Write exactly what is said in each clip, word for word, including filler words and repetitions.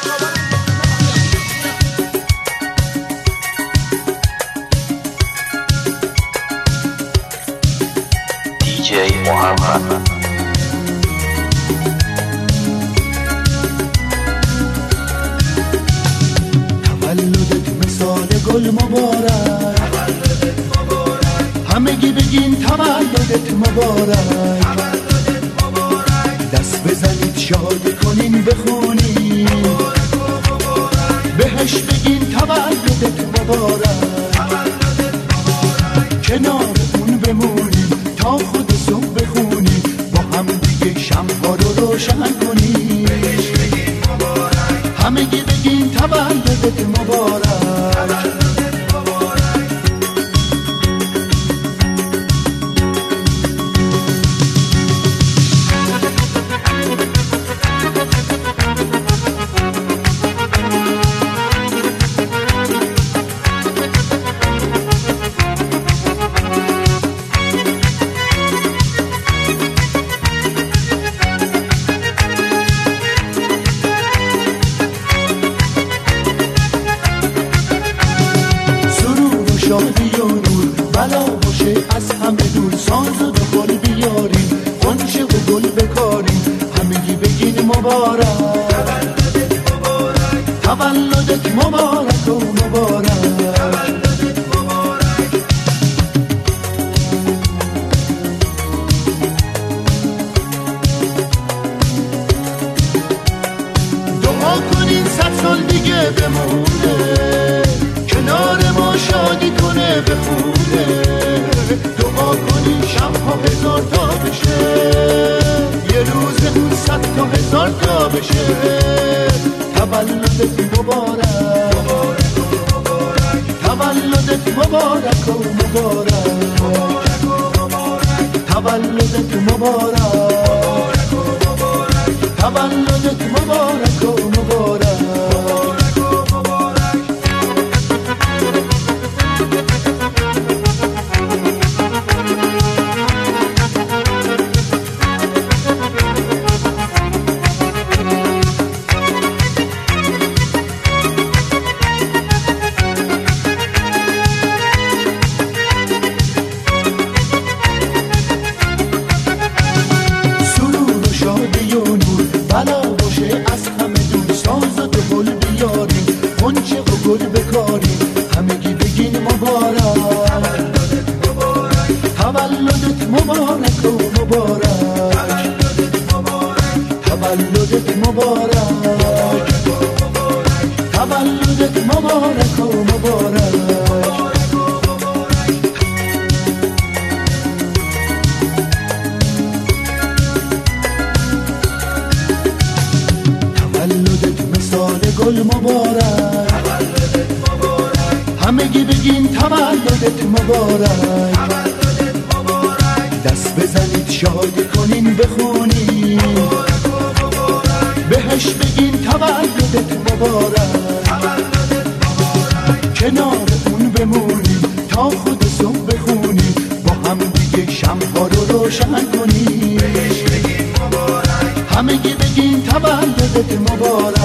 محمد. تولدت مثال گل مبارک، همگی بگین تولدت مبارک. دست بزنید شادی کنین بخونین، بهش بگین تولدت مبارک. کنار اون بمونین تا خود صبح بخونین، با هم دیگه شمع‌ها رو روشن کنین. همگی بگین تولدت مبارک. شادی و نور بلا باشه از همه دور، ساز و گل بیاریم، غنچه و گل بکاریم. همگی بگین مبارک، تولدت مبارک و مبارک. دعا کنین صد سال دیگه بمونه، کنار ما شادی کنه بخونه. دعا کنین شبها هزار تا بشه، یه روز اون صد تا هزار تا بشه. تولدت مبارک، تولدت مبارک و مبارک. تولدت مبارک، تولدت مبارک و مبارک. بلا باشه از همه دور، ساز و گل بیاریم، غنچه و گل بکاریم. همگی بگین مبارک، تولدت مبارک و مبارک. تولدت مبارک، تولدت مبارک و مبارک. گل مبارک، همگی بگین تولدت مبارک. دست بزنید شادی کنین بخونین، بهش بگین تولدت مبارک. کنار اون بمونین تا خود صبح بخونین، با هم دیگه شمع‌ها رو روشن کنین. همگی بگین تولدت مبارک.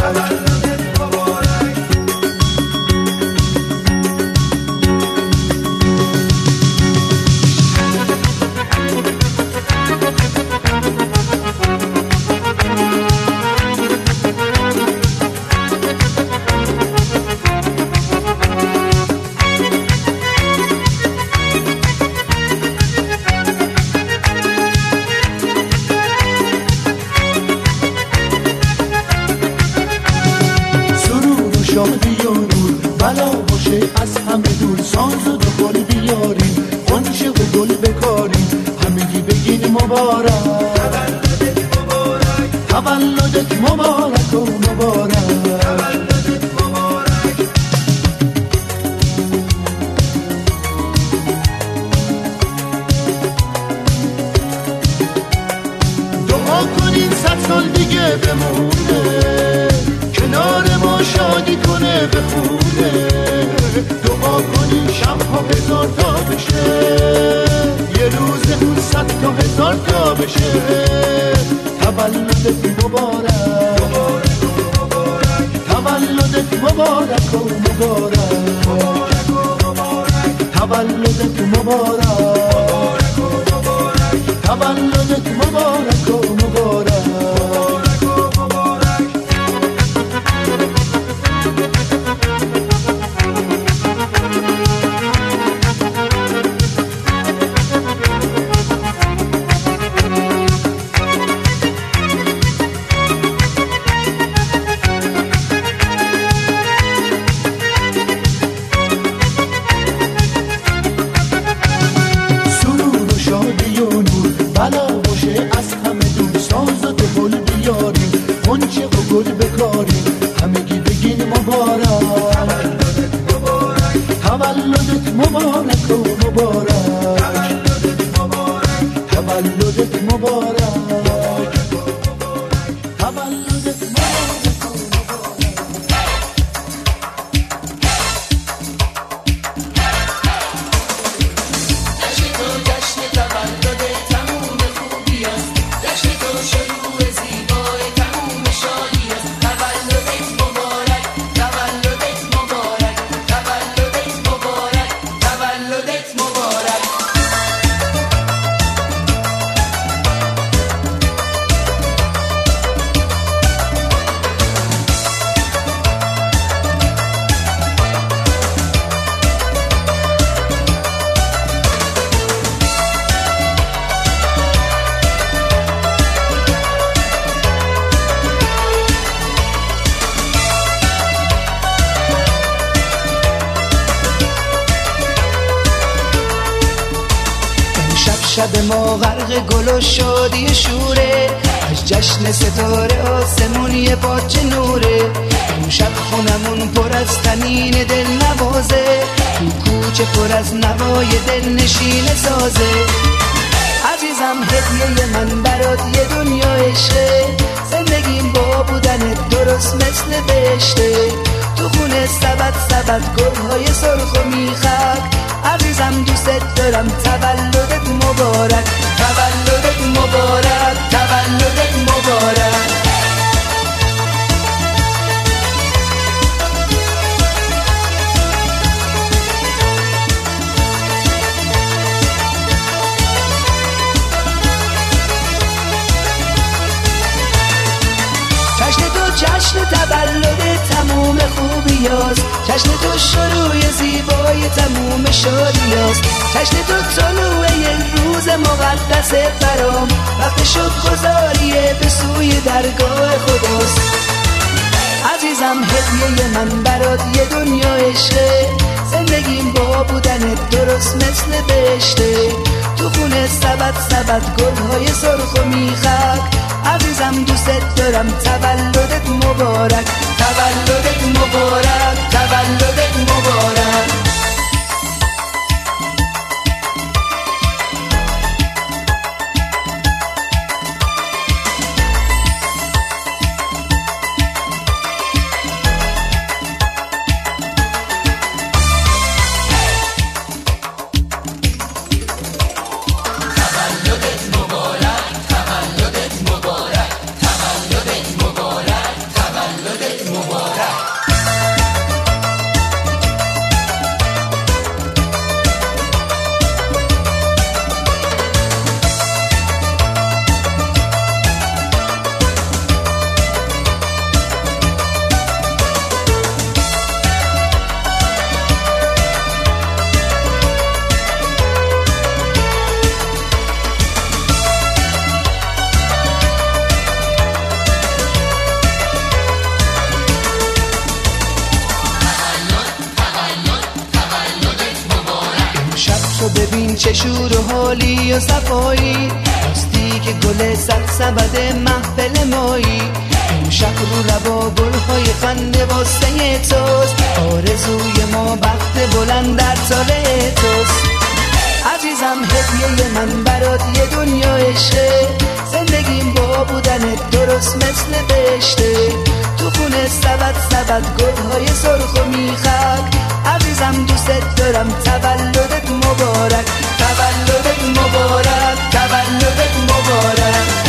شادی و نور بلا باشه از همه دور، ساز و گل بیاریم، غنچه و گل بکاریم. همگی بگین مبارک، تولدت مبارک و مبارک. دعا کنین صد سال دیگه بمونه، کنار ما شادی کنه بخونه. دعا کنین شبها هزار تا بشه، یه روز اون صد تا هزار تا بشه. تولدت مبارک، مبارک و مبارک تولدت مبارک تولدت مبارک و مبارک شب ما غرق گل و شادی شوره، از جشن ستاره آسمون یه پاچه نوره. اون شب خونمون پر از طنین دل نوازه، تو کوچه پر از نوای دل نشین سازه. عزیزم هدیه من برات یه دنیا عشقه، زندگیم با بودنت درست مثل بهشته. تو خونه سبد سبد گلهای سرخ و میخک، عزیزم دوست دارم. تولدت مبارک، تولدت مبارک، تولدت مبارک. جشن تولد تموم خوبیاست، جشن تو شروع زیبای تموم شادیاست، جشن تو طلوع یه روز مقدس برام، وقت شکرگزاریه به سوی درگاه خداست. عزیزم هدیه من برات یه دنیا عشقه، زندگیم با بودنت درست مثل بهشته. تو خونه سبد سبد گلهای سرخ و میخک، عزیزم دوست دارم. تولدت مبارک، تولدت مبارک، تولدت مبارک. ببین چه شور و حالی و صفایی، راستی که گل سرسبد محفل مایی. امشب رو لبا گلهای خنده واسه توست، آرزوی ما بخت بلند در سال توست. عزیزم هدیه من برات یه دنیا عشقه، زندگیم با بودنت درست مثل بهشته. تو خونه سبد سبد گلهای سرخ و میخک، عزیزم دوست دارم. تولدت مبارک، تولدت مبارک، تولدت مبارک.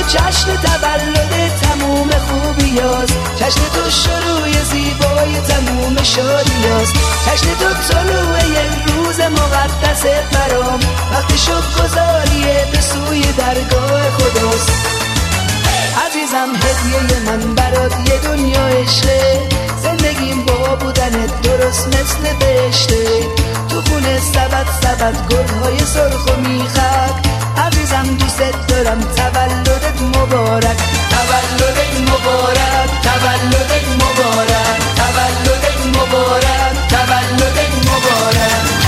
جشن تولد تموم خوبیاست، جشن تو شروع زیبای تموم شادیاست، جشن تو طلوع یک روز مقدس برام، وقتی شکر گذاریه به سوی درگاه خداست. عزیزم هدیه من برات یه دنیا عشقه، زندگیم با بودنت درست مثل بهشته، تو خونه سبد سبد گلهای سرخ و میخک، عزیزم دوست دارم تولدت مبارک، تولدت مبارک، تولدت مبارک، تولدت مبارک، تولدت مبارک.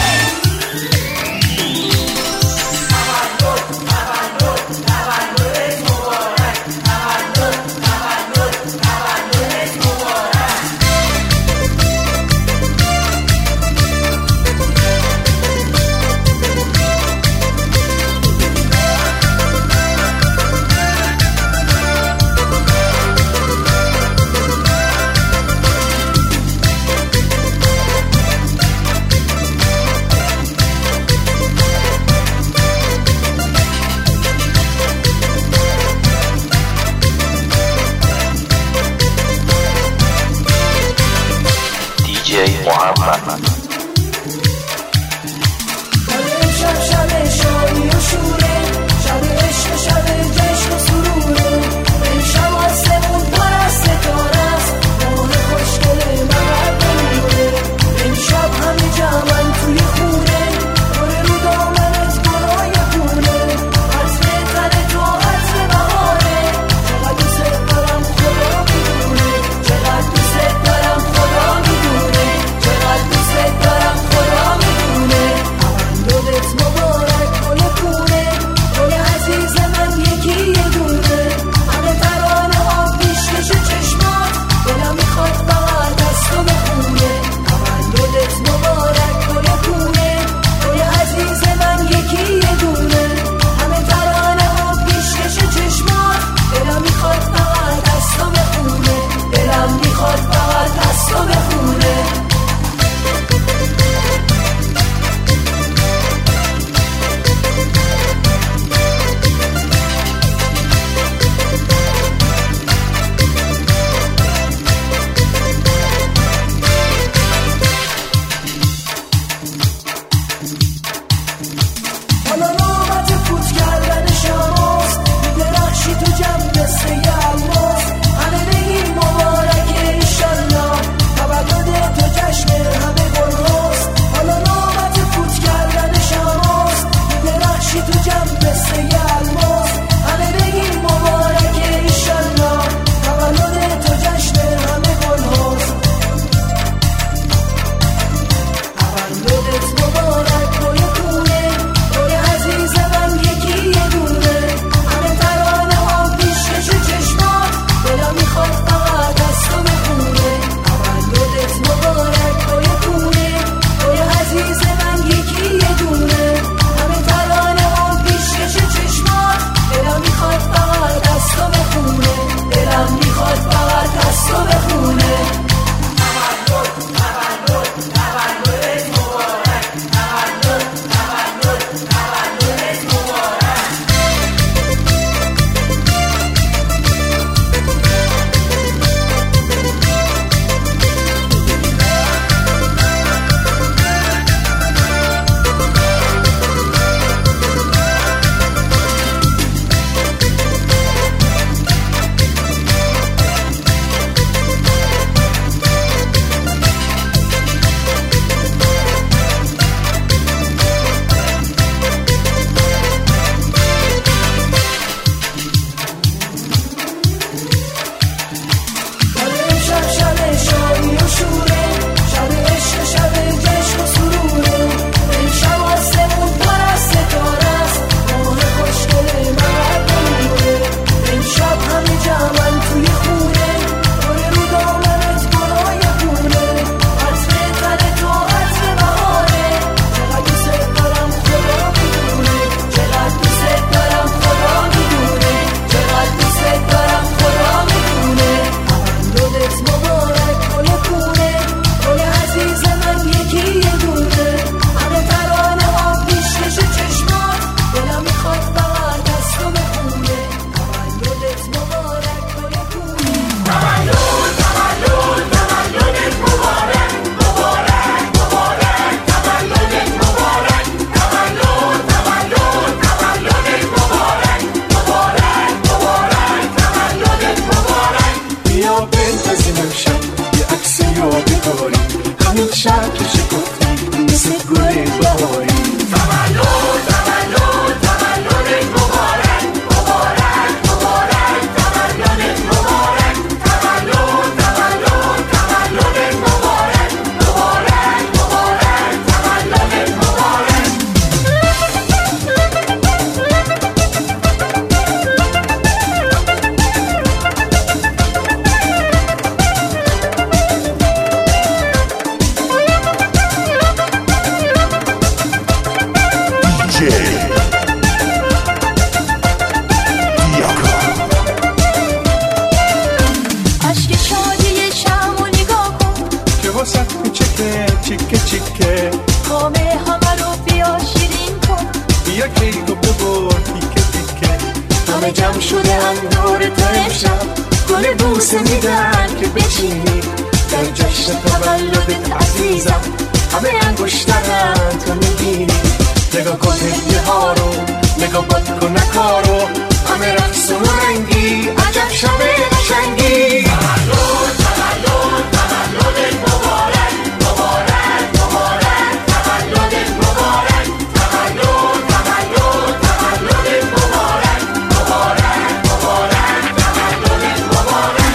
همه جمع شده هم دور تو امشب گل بوسه میدن که بچینی در جشن تولدت عزیزم همه انگشترن تو میگیری نگاه کن هدیه ها رو نگاه باد کن نکارو همه رقص و رنگی عجب شب قشنگی تولد تولد تولدت مبارک مبارک مبارک تولدت مبارک تولد تولد تولدت مبارک مبارک مبارک تولدت مبارک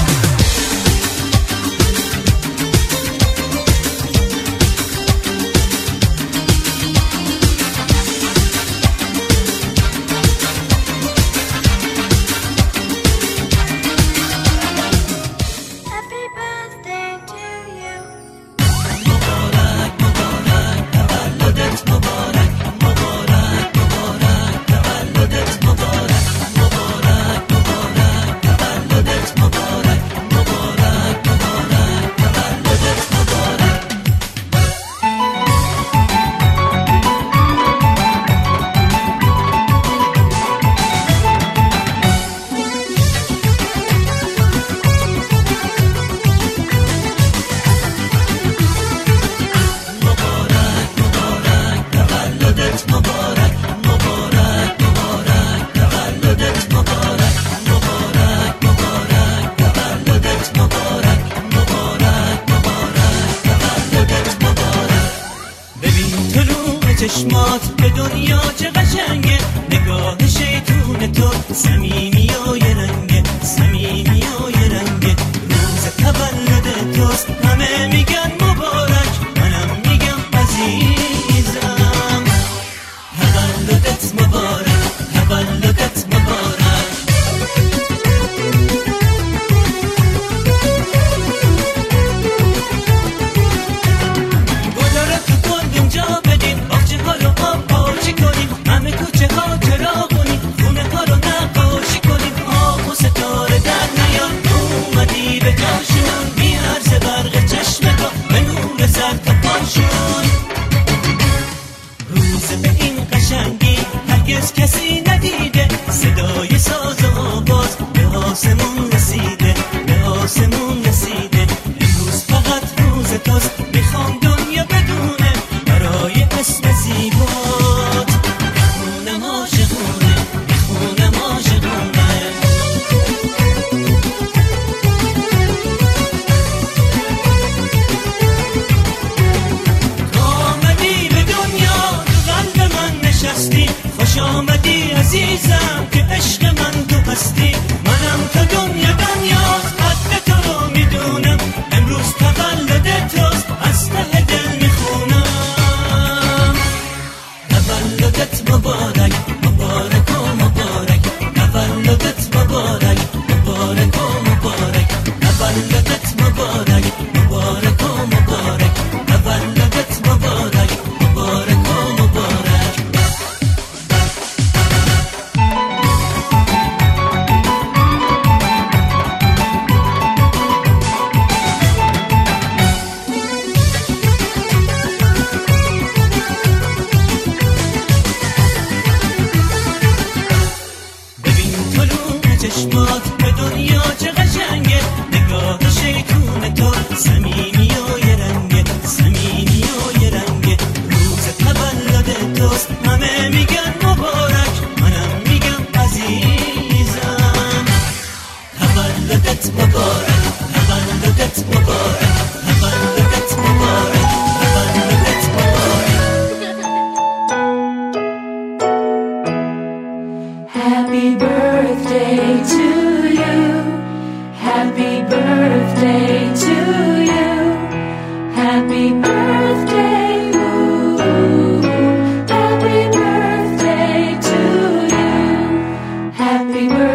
چشمات به دنیا چه قشنگه نگاه شیطون تو صمیمی و یه رنگه صمیمی و یه رنگه روز تولد توست همه میگن مبارک منم میگم عزیزم تولدت مبارک تولدت مبارک روز به این قشنگی هرگز کسی ندیده صدای ساز و آواز به آسمون رسیده به آسمون رسیده امروز فقط روز توست میخوام دنیا بدونه برای اسم زیبات میخونم عاشقونه میخونم عاشقونه خوش آمدی عزیزم که عشق من تو هستی منم تا دنیا دنیاست قدر تو رو میدونم امروز تولد توست از ته دل میخونم تولدت مبارک مبارک و مبارک تولدت مبارک مبارک و مبارک تولدت مبارک مبارک و مبارک تولدت مبارک مبارک و مبارک چشمات به دنیا چه قشنگه نگاه شیطون تو صمیمی و یه رنگه صمیمی و یه رنگه روز تولد توست همه میگن مبارک منم میگم عزیزم تولدت مبارک تولدت مبارک تولدت مبارک تولدت مبارک Happy birthday to you. Happy birthday to you. Happy birthday. Ooh. Happy birthday to you. Happy birthday.